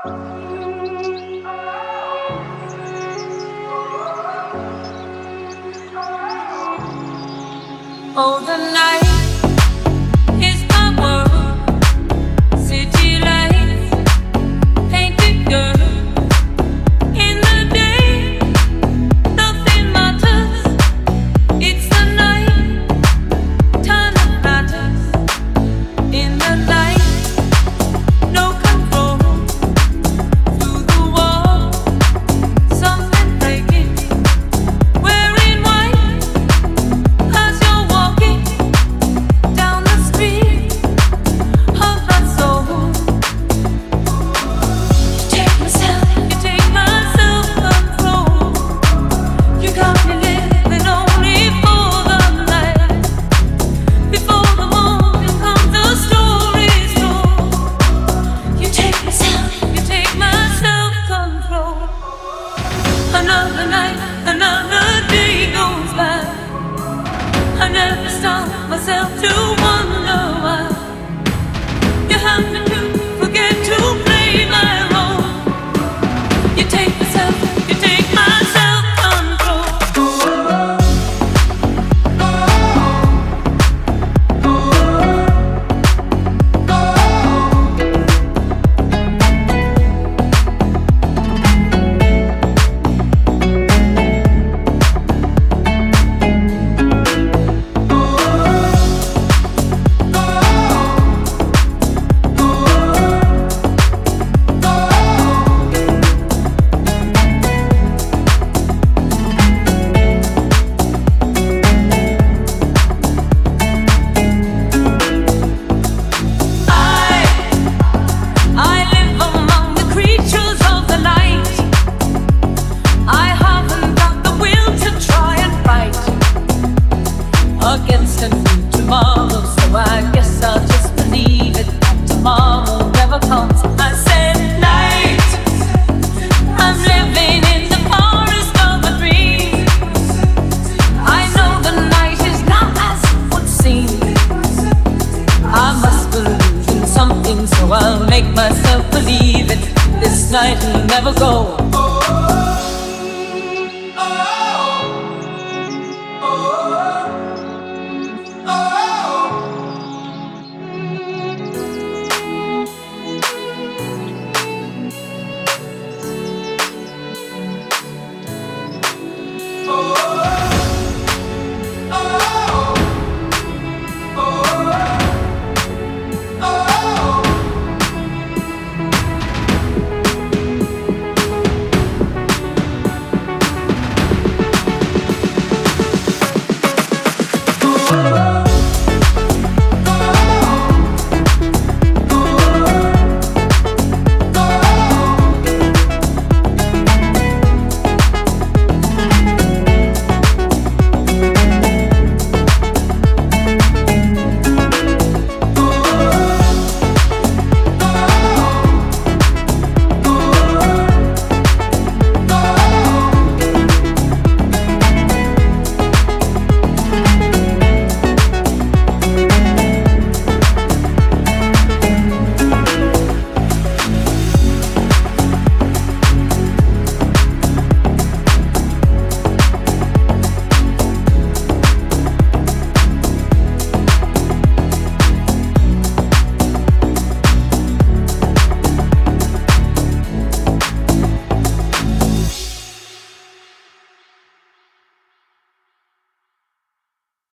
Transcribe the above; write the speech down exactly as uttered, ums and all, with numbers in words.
Oh, the night is my world. City lights, painted girl. In the day, nothing matters. It's the night, time that matters. In the night, no control. Through the wall, something breaking. Wearing white as you're walking down the street of my soul. You take myself, you take my self-control. You got me living only for the night. Before the morning comes, the story's told. You take myself, you take my self-control. Another night, another day goes by. I never stop myself to wonder why you happen to forget to play my role. You take myself, you take my self-control. I, I live among the creatures of the night. I haven't got the will to try and fight against a new tomorrow, so I guess I'll just believe it that tomorrow never comes. I said night, I'm living in the forest of a dream. I know the night is not as it would seem. I must believe in something, so I'll make myself believe it. This night will never go.